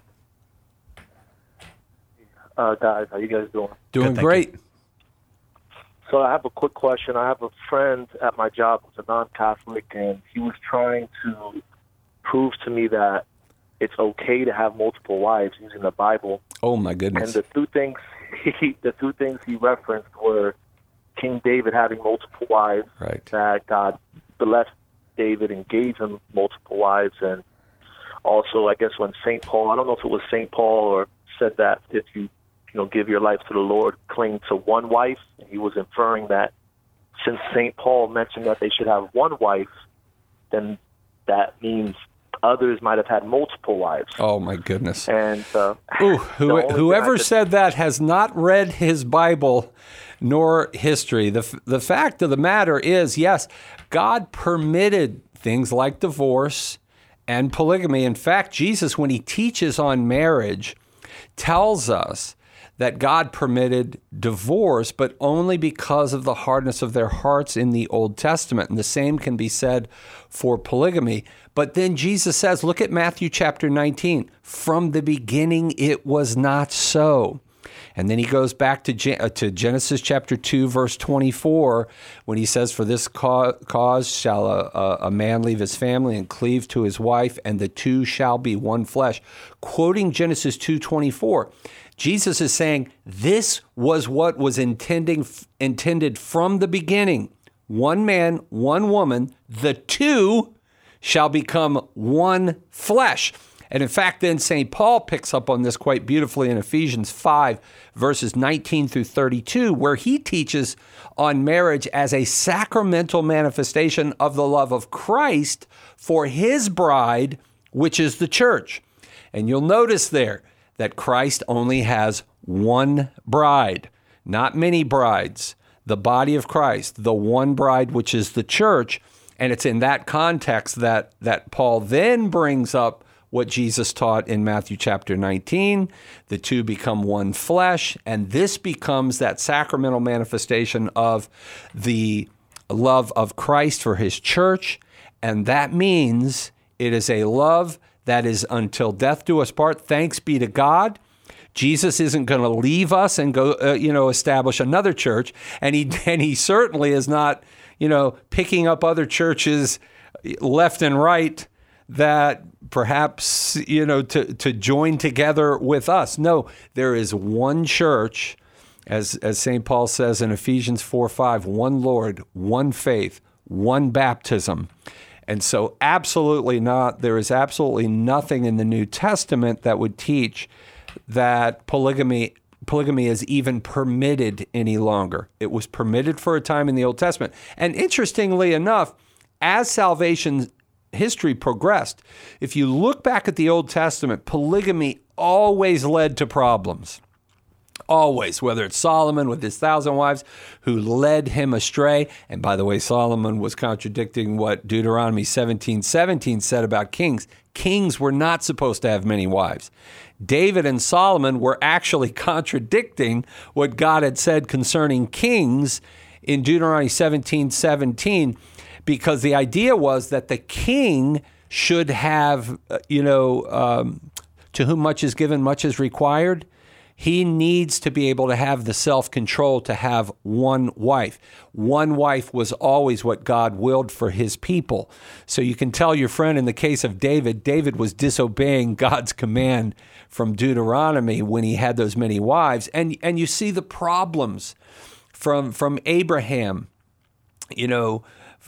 Uh, guys, how you guys doing? Doing Good, great. you. So I have a quick question. I have a friend at my job who's a non-Catholic, and he was trying to prove to me that it's okay to have multiple wives using the Bible. Oh my goodness! And the two things he, the two things he referenced were King David having multiple wives, right? That God blessed David and gave him multiple wives, and also I guess when Saint Paul, I don't know if it was Saint Paul or said that if you you know give your life to the Lord, cling to one wife, and he was inferring that since Saint Paul mentioned that they should have one wife, then that means others might have had multiple wives. Oh, my goodness. And uh, Ooh, who, whoever just, said that has not read his Bible nor history. The, the fact of the matter is, yes, God permitted things like divorce and polygamy. In fact, Jesus, when he teaches on marriage, tells us that God permitted divorce, but only because of the hardness of their hearts in the Old Testament. And the same can be said for polygamy. But then Jesus says, look at Matthew chapter nineteen, from the beginning it was not so. And then he goes back to Gen- uh, to Genesis chapter two, verse twenty-four, when he says, "For this ca- cause shall a, a, a man leave his family and cleave to his wife, and the two shall be one flesh." Quoting Genesis two twenty-four, Jesus is saying this was what was intending intended from the beginning. One man, one woman, the two shall become one flesh. And in fact, then Saint Paul picks up on this quite beautifully in Ephesians five, verses nineteen through thirty-two, where he teaches on marriage as a sacramental manifestation of the love of Christ for his bride, which is the church. And you'll notice there that Christ only has one bride, not many brides, the body of Christ, the one bride, which is the church. And it's in that context that, that Paul then brings up what Jesus taught in Matthew chapter nineteen. The two become one flesh, and this becomes that sacramental manifestation of the love of Christ for his church. And that means it is a love that is until death do us part. Thanks be to God. Jesus isn't going to leave us and go, uh, you know, establish another church. And he, and he certainly is not, you know, picking up other churches left and right that perhaps, you know, to, to join together with us. No, there is one church, as, as Saint Paul says in Ephesians four five, one Lord, one faith, one baptism. And so absolutely not, there is absolutely nothing in the New Testament that would teach that polygamy polygamy is even permitted any longer. It was permitted for a time in the Old Testament. And interestingly enough, as salvation history progressed, if you look back at the Old Testament, polygamy always led to problems. Always, whether it's Solomon with his thousand wives who led him astray. And by the way, Solomon was contradicting what Deuteronomy seventeen seventeen said about kings. Kings were not supposed to have many wives. David and Solomon were actually contradicting what God had said concerning kings in Deuteronomy seventeen seventeen, because the idea was that the king should have, uh, you know, um, to whom much is given, much is required. He needs to be able to have the self-control to have one wife. One wife was always what God willed for his people. So you can tell your friend in the case of David, David was disobeying God's command from Deuteronomy when he had those many wives. And, and you see the problems from, from Abraham, you know,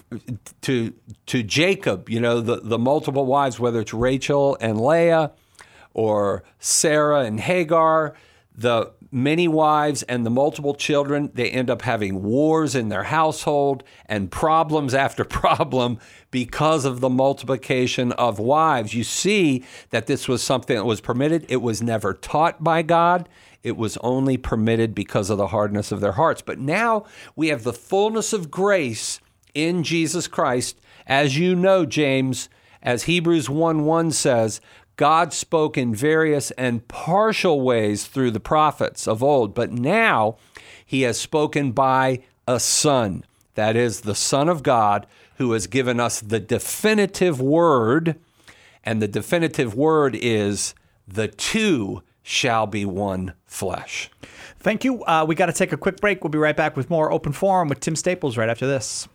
to to Jacob, you know, the, the multiple wives, whether it's Rachel and Leah or Sarah and Hagar, the many wives and the multiple children, they end up having wars in their household and problems after problem because of the multiplication of wives. You see that this was something that was permitted. It was never taught by God. It was only permitted because of the hardness of their hearts. But now we have the fullness of grace in Jesus Christ. As you know, James, as Hebrews one one says, God spoke in various and partial ways through the prophets of old, but now he has spoken by a Son, that is the Son of God, who has given us the definitive word, and the definitive word is the two shall be one flesh. Thank you. Uh, we got to take a quick break. We'll be right back with more Open Forum with Tim Staples right after this.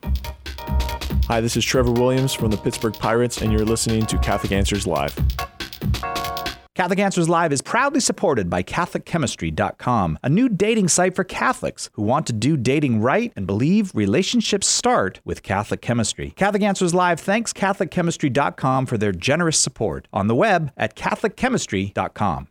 Hi, this is Trevor Williams from the Pittsburgh Pirates, and you're listening to Catholic Answers Live. Catholic Answers Live is proudly supported by Catholic Chemistry dot com, a new dating site for Catholics who want to do dating right and believe relationships start with Catholic chemistry. Catholic Answers Live thanks Catholic Chemistry dot com for their generous support on the web at Catholic Chemistry dot com.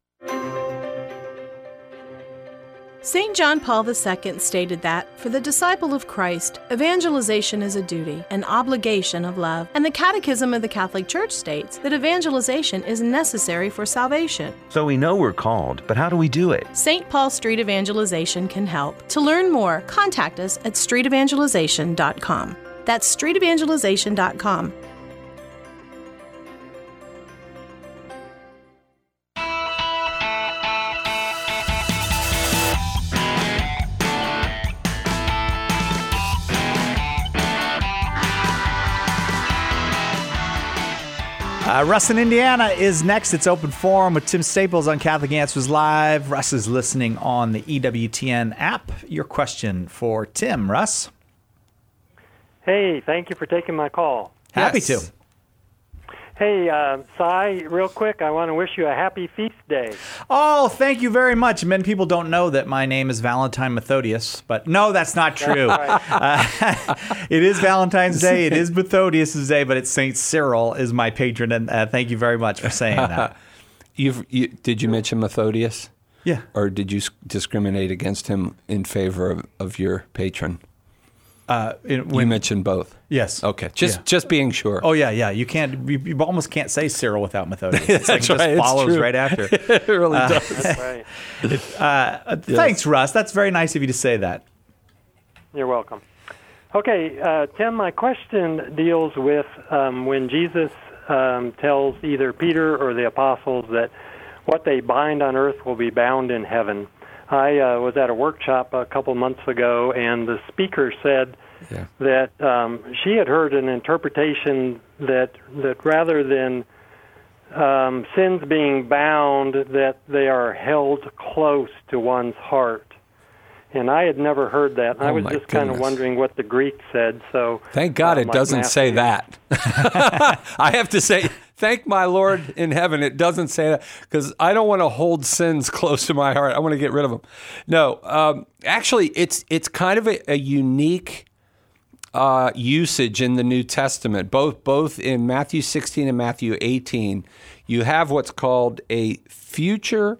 Saint John Paul the Second stated that, for the disciple of Christ, evangelization is a duty, an obligation of love, and the Catechism of the Catholic Church states that evangelization is necessary for salvation. So we know we're called, but how do we do it? Saint Paul Street Evangelization can help. To learn more, contact us at street evangelization dot com. That's street evangelization dot com. Uh, Russ in Indiana is next. It's Open Forum with Tim Staples on Catholic Answers Live. Russ is listening on the E W T N app. Your question for Tim, Russ. Hey, thank you for taking my call. Happy Yes. to. Hey, uh, Cy, real quick, I want to wish you a happy feast day. Oh, thank you very much. Many people don't know that my name is Valentine Methodius, but no, that's not true. That's right. uh, it is Valentine's Day. It is Methodius' Day, but it's Saint Cyril is my patron, and uh, thank you very much for saying that. You've, you, did you mention Methodius? Yeah. Or did you s- discriminate against him in favor of, of your patron? Uh, it, you mentioned both. Yes. Okay. Just Yeah. just being sure. Oh yeah, yeah. You can't. You, you almost can't say Cyril without Methodius. It's like That's it just right, it's follows true. right after. It really Uh, does. That's right. Uh, Thanks, Russ. That's very nice of you to say that. You're welcome. Okay, uh, Tim, my question deals with um, when Jesus um, tells either Peter or the apostles that what they bind on earth will be bound in heaven. I uh, was at a workshop a couple months ago, and the speaker said Yeah. that um, she had heard an interpretation that that rather than um, sins being bound, that they are held close to one's heart. And I had never heard that. I Oh, was my just kind of goodness. wondering what the Greek said. So Thank God um, it like doesn't say Matthew- that. I have to say, thank my Lord in heaven, it doesn't say that, because I don't want to hold sins close to my heart. I want to get rid of them. No, um, actually, it's it's kind of a, a unique uh, usage in the New Testament, both both in Matthew sixteen and Matthew eighteen. You have what's called a future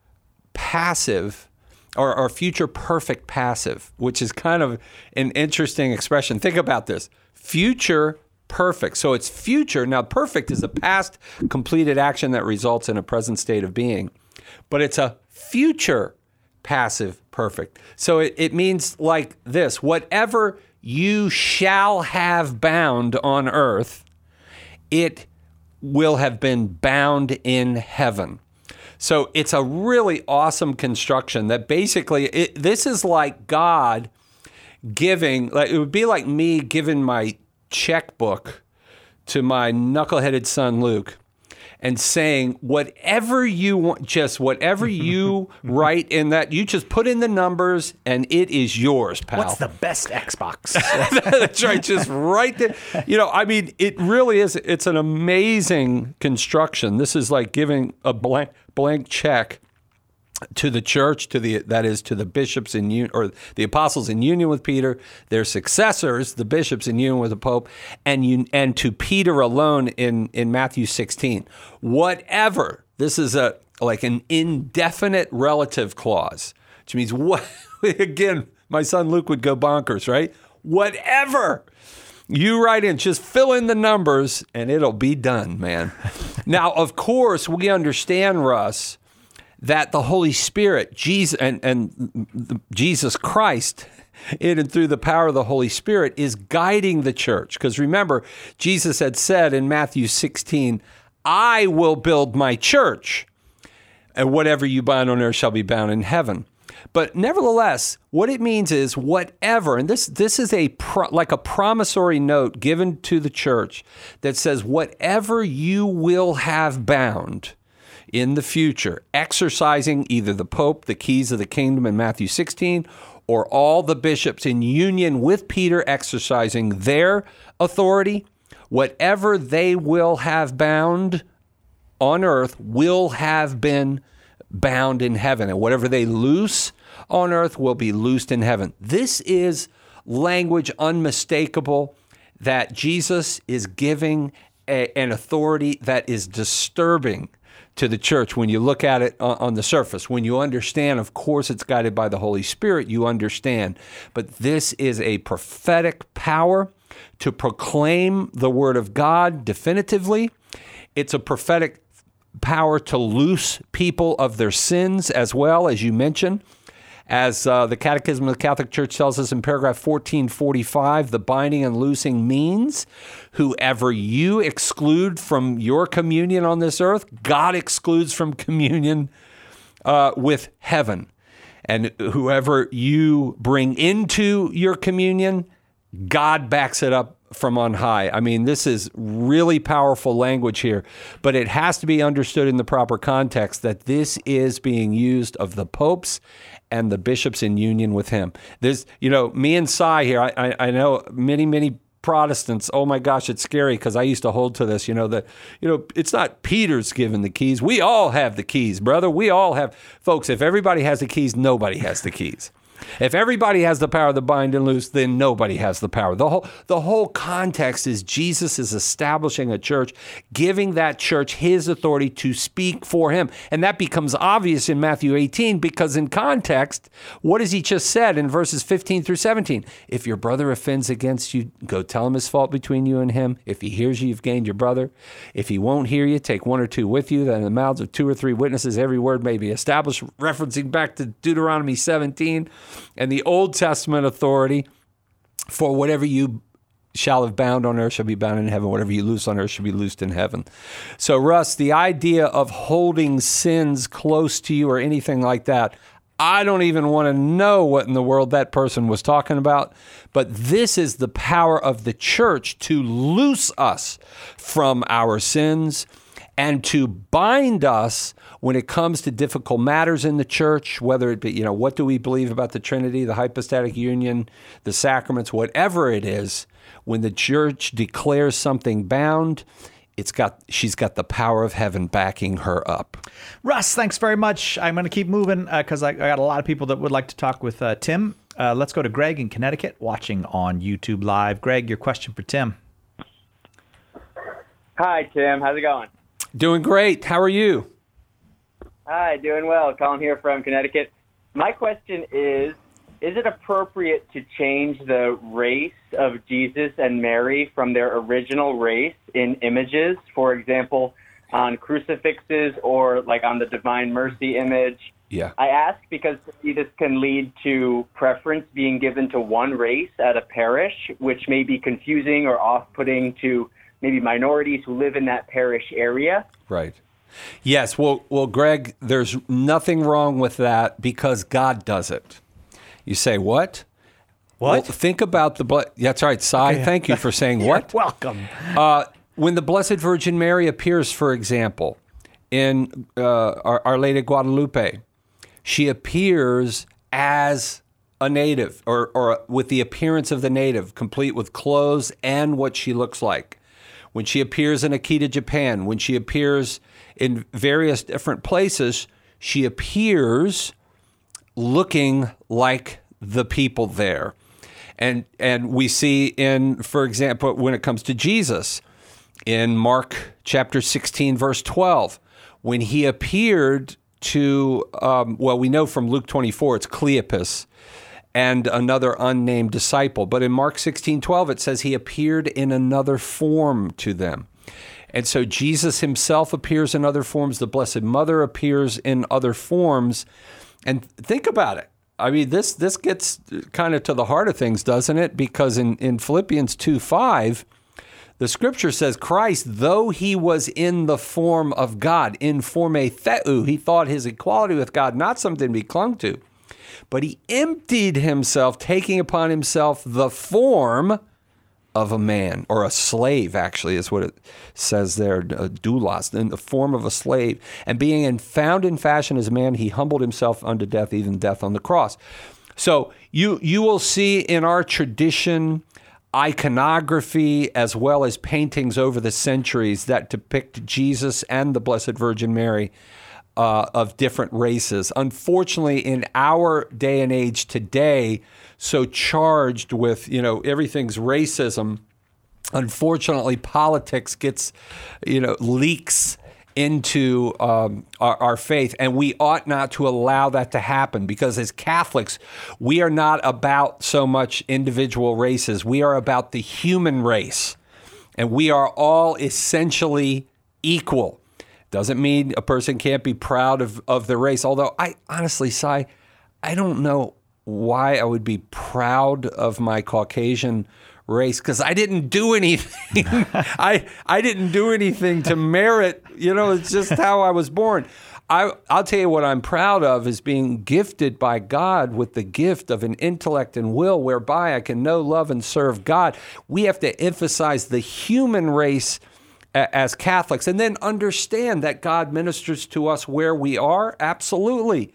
passive or, or future perfect passive, which is kind of an interesting expression. Think about this. Future perfect. So it's future. Now, perfect is a past completed action that results in a present state of being, but it's a future passive perfect. So it, it means like this: whatever you shall have bound on earth, it will have been bound in heaven. So it's a really awesome construction that basically, it, this is like God giving, like it would be like me giving my checkbook to my knuckleheaded son Luke and saying, whatever you want, just whatever you write in that, you just put in the numbers and it is yours, pal. What's the best Xbox? That's right. Just right there. You know, I mean, it really is. It's an amazing construction. This is like giving a blank blank check to the church, to the that is to the bishops in un, or the apostles in union with Peter, their successors, the bishops in union with the Pope, and un, and to Peter alone in in Matthew sixteen. Whatever. This is a like an indefinite relative clause, which means what? Again, my son Luke would go bonkers, right? Whatever you write in, just fill in the numbers, and it'll be done, man. Now, of course, we understand, Russ, that the Holy Spirit, Jesus, and, and Jesus Christ, in and through the power of the Holy Spirit, is guiding the church. Because remember, Jesus had said in Matthew sixteen, I will build my church, and whatever you bind on earth shall be bound in heaven. But nevertheless, what it means is whatever, and this this is a pro, like a promissory note given to the church that says whatever you will have bound in the future, exercising either the Pope, the keys of the kingdom in Matthew sixteen, or all the bishops in union with Peter exercising their authority, whatever they will have bound on earth will have been bound in heaven, and whatever they loose on earth will be loosed in heaven. This is language unmistakable that Jesus is giving a, an authority that is disturbing to the church when you look at it on, on the surface. When you understand, of course, it's guided by the Holy Spirit, you understand. But this is a prophetic power to proclaim the word of God definitively. It's a prophetic power to loose people of their sins as well, as you mentioned. As uh, the Catechism of the Catholic Church tells us in paragraph fourteen forty-five, the binding and loosing means whoever you exclude from your communion on this earth, God excludes from communion uh, with heaven. And whoever you bring into your communion, God backs it up from on high. I mean, this is really powerful language here, but it has to be understood in the proper context that this is being used of the popes and the bishops in union with him. There's, you know, me and Cy here, I, I, I know many, many Protestants, oh my gosh, it's scary because I used to hold to this, you know, that, you know, it's not Peter's given the keys. We all have the keys, brother. We all have. Folks, if everybody has the keys, nobody has the keys. If everybody has the power to bind and loose, then nobody has the power. The whole the whole context is Jesus is establishing a church, giving that church his authority to speak for him. And that becomes obvious in Matthew eighteen because in context, what has he just said in verses fifteen through seventeen? If your brother offends against you, go tell him his fault between you and him. If he hears you, you've gained your brother. If he won't hear you, take one or two with you, that in the mouths of two or three witnesses every word may be established, referencing back to Deuteronomy seventeen. And the Old Testament authority for whatever you shall have bound on earth shall be bound in heaven. Whatever you loose on earth shall be loosed in heaven. So, Russ, the idea of holding sins close to you or anything like that, I don't even want to know what in the world that person was talking about. But this is the power of the church to loose us from our sins and to bind us when it comes to difficult matters in the church, whether it be, you know, what do we believe about the Trinity, the hypostatic union, the sacraments, whatever it is, when the church declares something bound, it's got she's got the power of heaven backing her up. Russ, thanks very much. I'm going to keep moving because uh, I, I got a lot of people that would like to talk with uh, Tim. Uh, let's go to Greg in Connecticut, watching on YouTube Live. Greg, your question for Tim. Hi, Tim. How's it going? Doing great. How are you? Hi, doing well. Calling here from Connecticut. My question is, is it appropriate to change the race of Jesus and Mary from their original race in images? For example, on crucifixes or like on the Divine Mercy image? Yeah. I ask because this can lead to preference being given to one race at a parish, which may be confusing or off-putting to maybe minorities who live in that parish area. Right. Yes. Well, well, Greg, there's nothing wrong with that because God does it. You say, what? What? Well, think about the blood. That's right. Cy, Okay. thank you for saying what? You're welcome. Uh, when the Blessed Virgin Mary appears, for example, in uh, Our, Our Lady of Guadalupe, she appears as a native or, or with the appearance of the native, complete with clothes and what she looks like. When she appears in Akita, Japan, when she appears in various different places, she appears looking like the people there. And and we see in, for example, when it comes to Jesus, in Mark chapter sixteen, verse twelve, when he appeared to, um, well, we know from Luke twenty-four, it's Cleopas and another unnamed disciple. But in Mark sixteen twelve, it says he appeared in another form to them. And so Jesus himself appears in other forms. The Blessed Mother appears in other forms. And think about it. I mean, this this gets kind of to the heart of things, doesn't it? Because in, in Philippians two five, the scripture says, Christ, though he was in the form of God, in forme theou, he thought his equality with God not something to be clung to, but he emptied himself, taking upon himself the form of a man, or a slave, actually, is what it says there, doulos, in the form of a slave. And being in, found in fashion as a man, he humbled himself unto death, even death on the cross. So you you will see in our tradition iconography as well as paintings over the centuries that depict Jesus and the Blessed Virgin Mary uh, of different races. Unfortunately, in our day and age today, so charged with, you know, everything's racism, unfortunately, politics gets, you know, leaks into um, our, our faith, and we ought not to allow that to happen, because as Catholics, we are not about so much individual races. We are about the human race, and we are all essentially equal. Doesn't mean a person can't be proud of, of their race, although I honestly, Cy, I don't know why I would be proud of my Caucasian race, because I didn't do anything. I I didn't do anything to merit, you know, it's just how I was born. I, I'll tell you what I'm proud of is being gifted by God with the gift of an intellect and will whereby I can know, love, and serve God. We have to emphasize the human race a, as Catholics and then understand that God ministers to us where we are. Absolutely.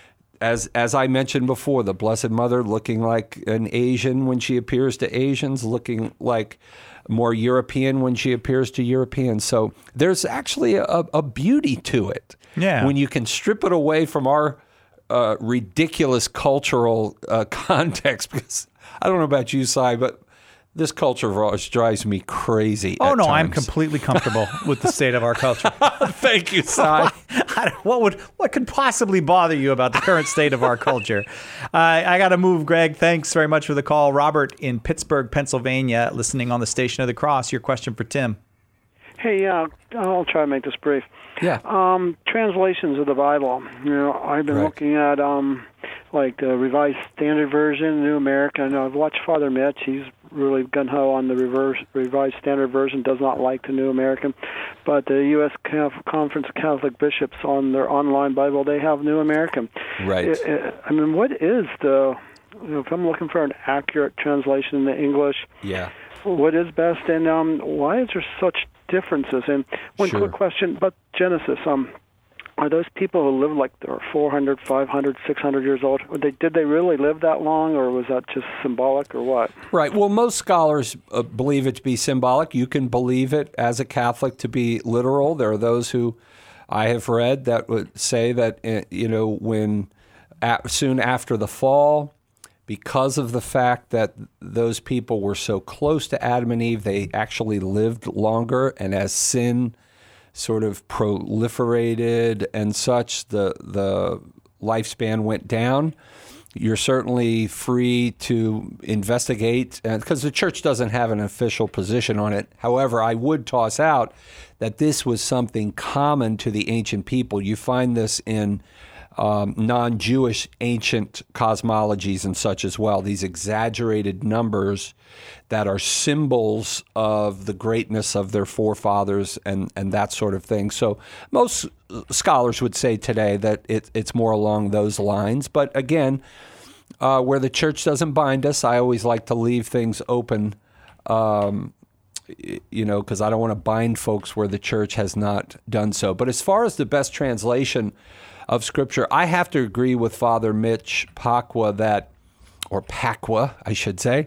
As as I mentioned before, the Blessed Mother looking like an Asian when she appears to Asians, looking like more European when she appears to Europeans. So there's actually a, a beauty to it. Yeah. When you can strip it away from our uh, ridiculous cultural uh, context, because I don't know about you, Si, but this culture of ours drives me crazy. Oh, at no, times. I'm completely comfortable with the state of our culture. Thank you, Si. what would what could possibly bother you about the current state of our culture? Uh, I got to move, Greg. Thanks very much for the call. Robert in Pittsburgh, Pennsylvania, listening on the Station of the Cross. Your question for Tim. Hey, uh, I'll try to make this brief. Yeah. Um, translations of the Bible. You know, I've been Right. looking at um, like the Revised Standard Version, New American. I've watched Father Mitch. He's really gung-ho on the reverse, Revised Standard Version, does not like the New American. But the U S Conference of Catholic Bishops on their online Bible, they have New American. Right. It, it, I mean, what is the, you know, if I'm looking for an accurate translation in the English, Yeah. what is best, and um, why is there such differences? And one Sure. quick question about Genesis. Um, are those people who live like they're four hundred, five hundred, six hundred years old, they, did they really live that long, or was that just symbolic, or what? Right. Well, most scholars uh, believe it to be symbolic. You can believe it as a Catholic to be literal. There are those who I have read that would say that, uh, you know, when at, soon after the fall, because of the fact that those people were so close to Adam and Eve, they actually lived longer, and as sin sort of proliferated and such, the the lifespan went down. You're certainly free to investigate, because the church doesn't have an official position on it. However, I would toss out that this was something common to the ancient people. You find this in um, non-Jewish ancient cosmologies and such as well, these exaggerated numbers that are symbols of the greatness of their forefathers and, and that sort of thing. So most scholars would say today that it, it's more along those lines. But again, uh, where the church doesn't bind us, I always like to leave things open, um, you know, because I don't want to bind folks where the church has not done so. But as far as the best translation of Scripture, I have to agree with Father Mitch Pacwa that, or Pacwa, I should say.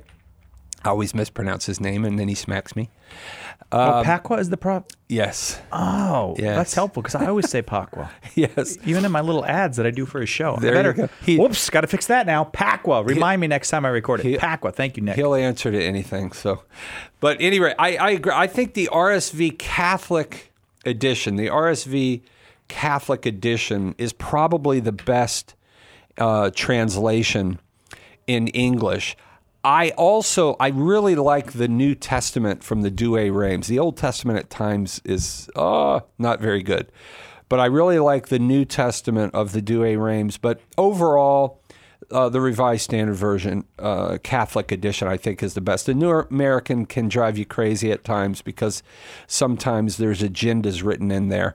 I always mispronounce his name, and then he smacks me. Um, oh, Um, Pacwa is the prop? Yes. Oh, Yes. that's helpful, because I always say Pacwa. Yes. Even in my little ads that I do for his show. There I better, you go. He- whoops, got to fix that now. Pacwa. Remind me next time I record it. he- Pacwa. Thank you, Nick. He'll answer to anything. So, but anyway, I, I agree. I think the R S V Catholic edition, the R S V Catholic edition, is probably the best uh, translation in English. I also, I really like the New Testament from the Douay-Rheims. The Old Testament at times is uh, not very good, but I really like the New Testament of the Douay-Rheims. But overall, uh, the Revised Standard Version, uh, Catholic edition, I think is the best. The New American can drive you crazy at times because sometimes there's agendas written in there.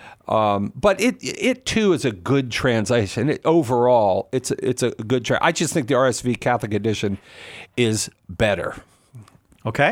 Um, but it it too is a good translation. It, overall, it's a, it's a good. Tra- I just think the R S V Catholic edition is better. Okay.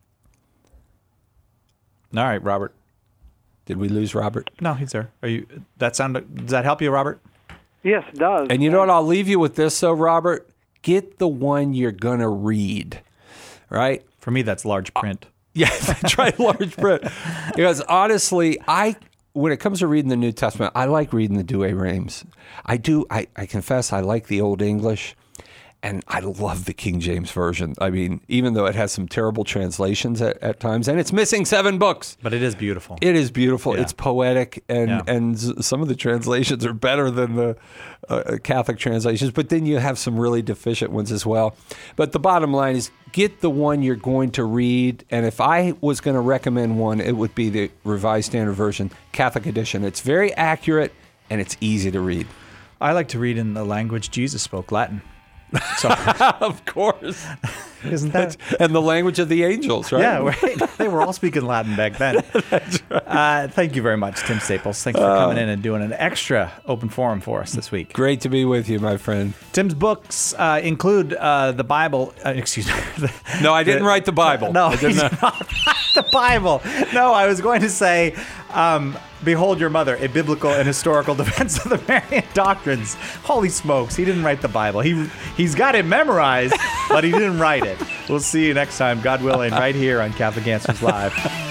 All right, Robert. Did we lose Robert? No, he's there. Are you? That sound? Does that help you, Robert? Yes, it does. And you know what? I'll leave you with this, though, Robert. Get the one you're gonna read, right? For me, that's large print. Uh, yeah, try large print. Because honestly, I. When it comes to reading the New Testament, I like reading the Douay-Rheims. I do. I, I confess I like the Old English, and I love the King James Version. I mean, even though it has some terrible translations at, at times, and it's missing seven books. But it is beautiful. It is beautiful. Yeah. It's poetic, and, Yeah. and s- some of the translations are better than the uh, Catholic translations, but then you have some really deficient ones as well. But the bottom line is, get the one you're going to read, and if I was going to recommend one, it would be the Revised Standard Version, Catholic edition. It's very accurate, and it's easy to read. I like to read in the language Jesus spoke, Latin. So, of course. Isn't that? And the language of the angels, right? Yeah, right. They were all speaking Latin back then. That's right. Uh, thank you very much, Tim Staples. Thanks for coming uh, in and doing an extra open forum for us this week. Great to be with you, my friend. Tim's books uh, include uh, the Bible. Uh, excuse me. The, no, I didn't the, write the Bible. No, I did he's not. not the Bible. No, I was going to say, um, Behold Your Mother, a biblical and historical defense of the Marian doctrines. Holy smokes, he didn't write the Bible. He, he's got it memorized, but he didn't write it. We'll see you next time, God willing, right here on Catholic Answers Live.